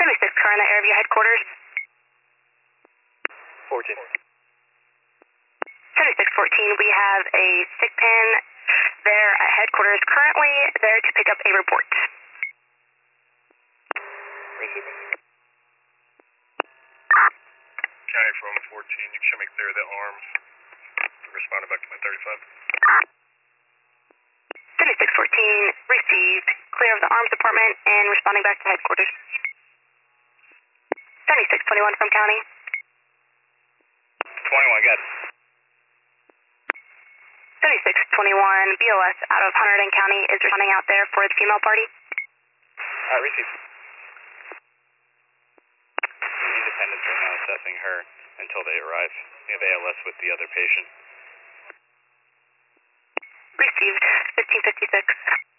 76 current at Airview headquarters. 14. 7614, we have a sick pen there at headquarters, currently there to pick up a report. Receiving. County from 14, you can show me clear the arms. Responding back to my 35. 7614, received, clear of the arms department and responding back to headquarters. 7621 from county. 21, got it. 7621, BOS out of Hunterdon County is responding out there for the female party. Receive. Independents are now assessing her until they arrive. We have ALS with the other patient. Received, 1556.